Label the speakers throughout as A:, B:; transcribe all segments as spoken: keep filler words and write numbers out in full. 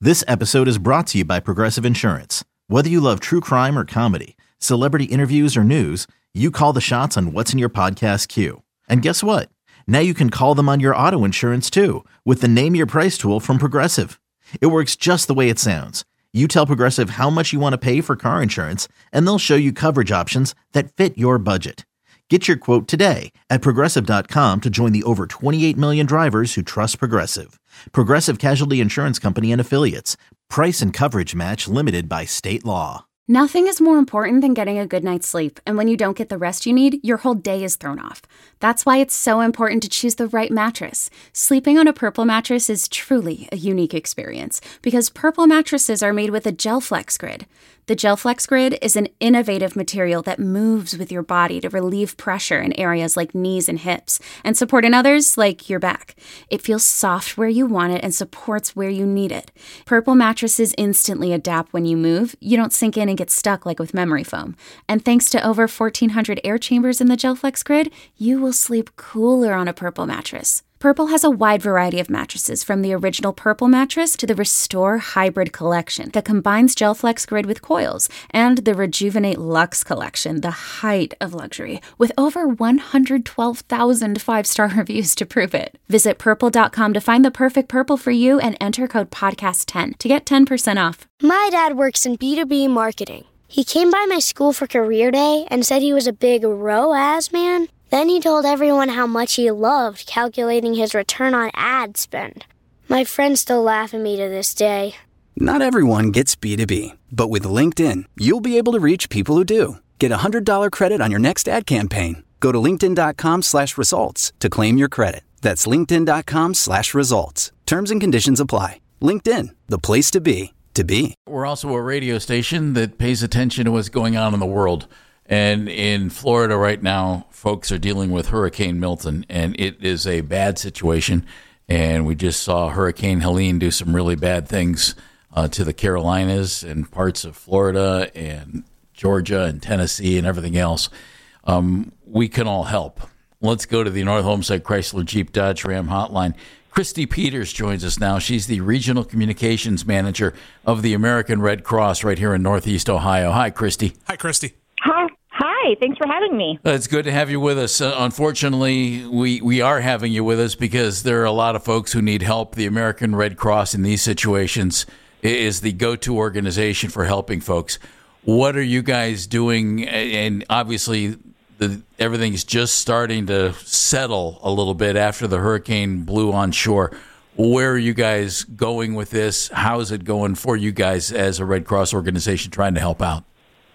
A: This episode is brought to you by Progressive Insurance. Whether you love true crime or comedy, celebrity interviews or news, you call the shots on what's in your podcast queue. And guess what? Now you can call them on your auto insurance too with the Name Your Price tool from Progressive. It works just the way it sounds. You tell Progressive how much you want to pay for car insurance, and they'll show you coverage options that fit your budget. Get your quote today at Progressive dot com to join the over twenty-eight million drivers who trust Progressive. Progressive Casualty Insurance Company and Affiliates. Price and coverage match limited by state law.
B: Nothing is more important than getting a good night's sleep, and when you don't get the rest you need, your whole day is thrown off. That's why it's so important to choose the right mattress. Sleeping on a Purple mattress is truly a unique experience because Purple mattresses are made with a GelFlex grid. The GelFlex grid is an innovative material that moves with your body to relieve pressure in areas like knees and hips and support in others like your back. It feels soft where you want it and supports where you need it. Purple mattresses instantly adapt when you move. You don't sink in and get stuck like with memory foam. And thanks to over fourteen hundred air chambers in the GelFlex grid, you will sleep cooler on a Purple mattress. Purple has a wide variety of mattresses, from the original Purple mattress to the Restore Hybrid collection that combines GelFlex grid with coils, and the Rejuvenate Luxe collection, the height of luxury, with over one hundred twelve thousand five-star reviews to prove it. Visit purple dot com to find the perfect Purple for you and enter code podcast ten to get ten percent off.
C: My dad works in B two B marketing. He came by my school for career day and said he was a big R O A S man. Then he told everyone how much he loved calculating his return on ad spend. My friends still laugh at me to this day.
D: Not everyone gets B two B, but with LinkedIn, you'll be able to reach people who do. Get a one hundred dollars credit on your next ad campaign. Go to linkedin dot com slash results to claim your credit. That's linkedin dot com slash results. Terms and conditions apply. LinkedIn, the place to be, to be.
E: We're also a radio station that pays attention to what's going on in the world. And in Florida right now, folks are dealing with Hurricane Milton, and it is a bad situation. And we just saw Hurricane Helene do some really bad things uh, to the Carolinas and parts of Florida and Georgia and Tennessee and everything else. Um, we can all help. Let's go to the North Homestead Chrysler Jeep Dodge Ram hotline. Christy Peters joins us now. She's the Regional Communications Manager of the American Red Cross right here in Northeast Ohio. Hi, Christy.
F: Hi, Christy.
G: Hi. Hi. Thanks for having me.
E: It's good to have you with us. Uh, unfortunately, we, we are having you with us because there are a lot of folks who need help. The American Red Cross in these situations is the go-to organization for helping folks. What are you guys doing? And obviously, the, everything's just starting to settle a little bit after the hurricane blew on shore. Where are you guys going with this? How is it going for you guys as a Red Cross organization trying to help out?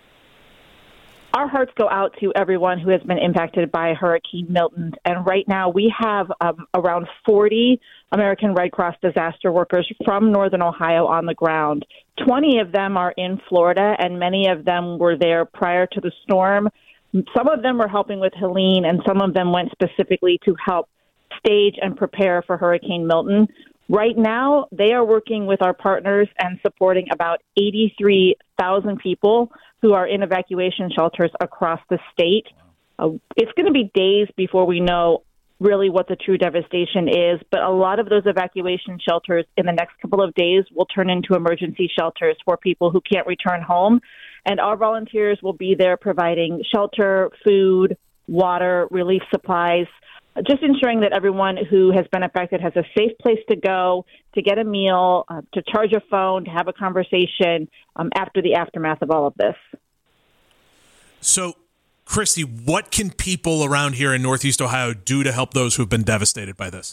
G: Our hearts go out to everyone who has been impacted by Hurricane Milton. And right now we have um, around forty American Red Cross disaster workers from Northern Ohio on the ground. twenty of them are in Florida, and many of them were there prior to the storm. Some of them were helping with Helene, and some of them went specifically to help stage and prepare for Hurricane Milton. Right now, they are working with our partners and supporting about eighty-three thousand people who are in evacuation shelters across the state. Uh, it's going to be days before we know really what the true devastation is, but a lot of those evacuation shelters in the next couple of days will turn into emergency shelters for people who can't return home. And our volunteers will be there providing shelter, food, water, relief supplies, just ensuring that everyone who has been affected has a safe place to go, to get a meal, uh, to charge a phone, to have a conversation um, after the aftermath of all of this.
F: So, Christy, what can people around here in Northeast Ohio do to help those who have been devastated by this?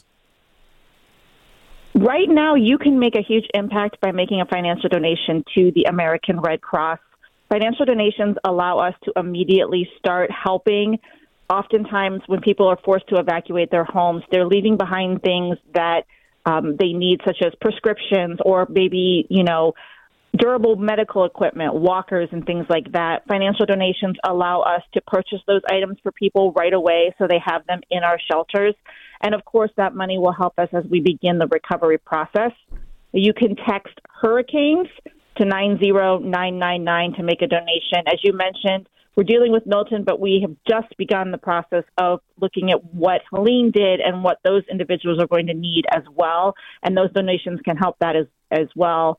G: Right now, you can make a huge impact by making a financial donation to the American Red Cross. Financial donations allow us to immediately start helping. Oftentimes, when people are forced to evacuate their homes, they're leaving behind things that um, they need, such as prescriptions or maybe, you know, durable medical equipment, walkers, and things like that. Financial donations allow us to purchase those items for people right away so they have them in our shelters. And, of course, that money will help us as we begin the recovery process. You can text hurricanes to nine zero nine nine nine to make a donation. As you mentioned, we're dealing with Milton, but we have just begun the process of looking at what Helene did and what those individuals are going to need as well. And those donations can help that as, as well.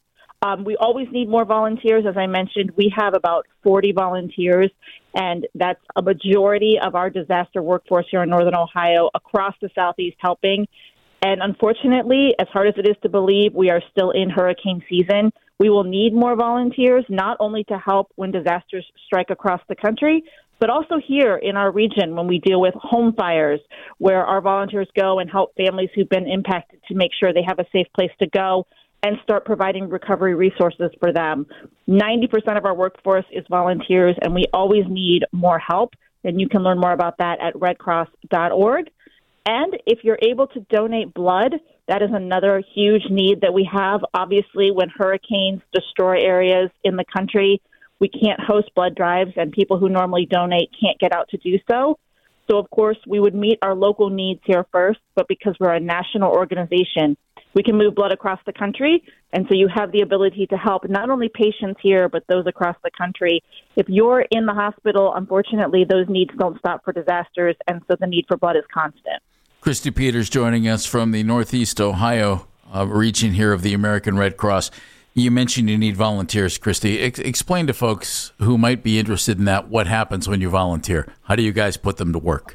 G: Um, we always need more volunteers. As I mentioned, we have about forty volunteers, and that's a majority of our disaster workforce here in Northern Ohio across the Southeast helping. And unfortunately, as hard as it is to believe, we are still in hurricane season. We will need more volunteers, not only to help when disasters strike across the country, but also here in our region when we deal with home fires, where our volunteers go and help families who've been impacted to make sure they have a safe place to go and start providing recovery resources for them. ninety percent of our workforce is volunteers, and we always need more help. And you can learn more about that at red cross dot org. And if you're able to donate blood, that is another huge need that we have. Obviously, when hurricanes destroy areas in the country, we can't host blood drives, and people who normally donate can't get out to do so. So, of course, we would meet our local needs here first, but because we're a national organization, we can move blood across the country, and so you have the ability to help not only patients here, but those across the country. If you're in the hospital, unfortunately, those needs don't stop for disasters, and so the need for blood is constant.
E: Christy Peters joining us from the Northeast Ohio uh, region here of the American Red Cross. You mentioned you need volunteers, Christy. Ex- explain to folks who might be interested in that what happens when you volunteer. How do you guys put them to work?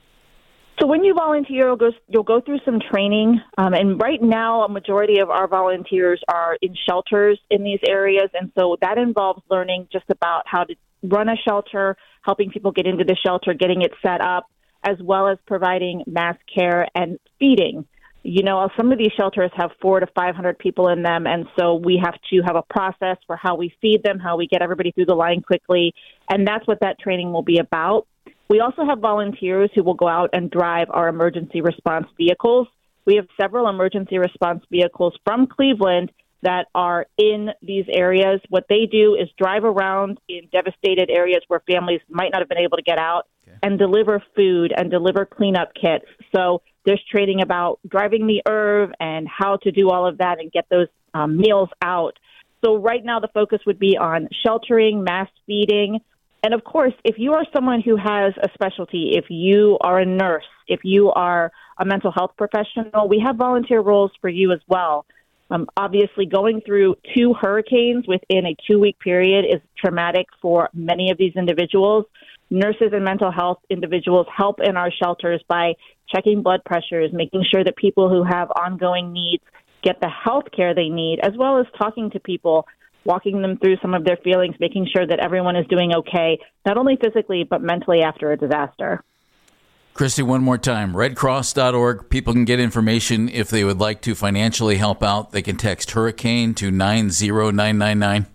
G: So when you volunteer, you'll go, you'll go through some training. Um, and right now, a majority of our volunteers are in shelters in these areas. And so that involves learning just about how to run a shelter, helping people get into the shelter, getting it set up, as well as providing mass care and feeding. You know, some of these shelters have four to five hundred people in them, and so we have to have a process for how we feed them, how we get everybody through the line quickly, and that's what that training will be about. We also have volunteers who will go out and drive our emergency response vehicles. We have several emergency response vehicles from Cleveland that are in these areas. What they do is drive around in devastated areas where families might not have been able to get out okay. and deliver food and deliver cleanup kits. So there's training about driving the E R V and how to do all of that and get those um, meals out. So right now the focus would be on sheltering, mass feeding. And of course, if you are someone who has a specialty, if you are a nurse, if you are a mental health professional, we have volunteer roles for you as well. Um, obviously, going through two hurricanes within a two-week period is traumatic for many of these individuals. Nurses and mental health individuals help in our shelters by checking blood pressures, making sure that people who have ongoing needs get the health care they need, as well as talking to people, walking them through some of their feelings, making sure that everyone is doing okay, not only physically, but mentally after a disaster.
E: Christy, one more time, red cross dot org. People can get information if they would like to financially help out. They can text hurricane to nine zero nine nine nine.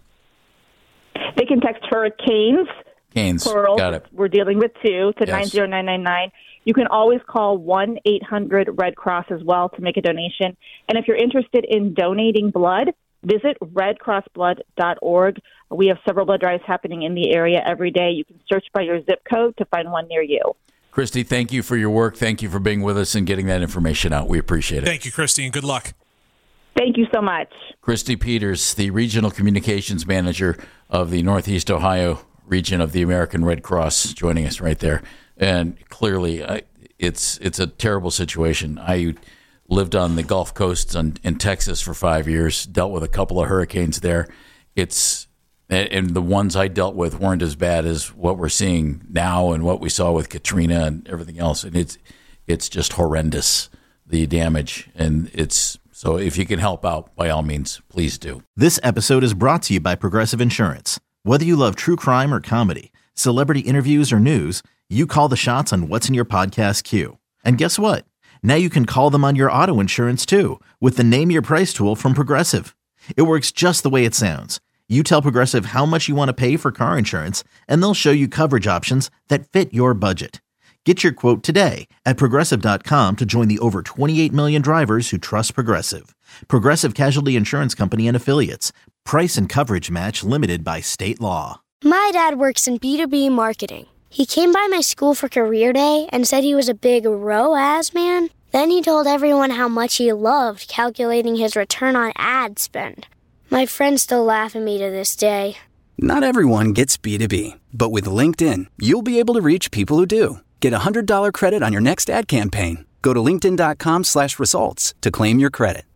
G: They can text hurricanes,
E: Canes.
G: plural.
E: Got it.
G: We're dealing with two, to
E: Yes.
G: nine zero nine nine nine. You can always call one eight hundred red cross as well to make a donation. And if you're interested in donating blood, visit red cross blood dot org. We have several blood drives happening in the area every day. You can search by your zip code to find one near you.
E: Christy, thank you for your work. Thank you for being with us and getting that information out. We appreciate it.
F: Thank you, Christy, and good luck.
G: Thank you so much.
E: Christy Peters, the Regional Communications Manager of the Northeast Ohio region of the American Red Cross, joining us right there. And clearly, I, it's it's a terrible situation. I lived on the Gulf Coast on, in Texas for five years, dealt with a couple of hurricanes there. It's and the ones I dealt with weren't as bad as what we're seeing now and what we saw with Katrina and everything else. And it's it's just horrendous, the damage. And it's so if you can help out, by all means, please do.
A: This episode is brought to you by Progressive Insurance. Whether you love true crime or comedy, celebrity interviews or news, you call the shots on what's in your podcast queue. And guess what? Now you can call them on your auto insurance too with the Name Your Price tool from Progressive. It works just the way it sounds. You tell Progressive how much you want to pay for car insurance, and they'll show you coverage options that fit your budget. Get your quote today at Progressive dot com to join the over twenty-eight million drivers who trust Progressive. Progressive Casualty Insurance Company and Affiliates. Price and coverage match limited by state law.
C: My dad works in B two B marketing. He came by my school for career day and said he was a big R O A S man. Then he told everyone how much he loved calculating his return on ad spend. My friends still laugh at me to this day.
D: Not everyone gets B two B, but with LinkedIn, you'll be able to reach people who do. Get a one hundred dollars credit on your next ad campaign. Go to linkedin dot com slash results to claim your credit.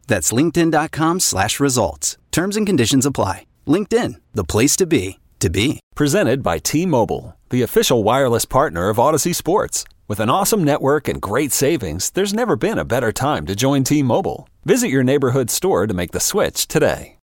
D: That's linkedin.com slash results. Terms and conditions apply. LinkedIn, the place to be, to be.
H: Presented by T-Mobile, the official wireless partner of Odyssey Sports. With an awesome network and great savings, there's never been a better time to join T-Mobile. Visit your neighborhood store to make the switch today.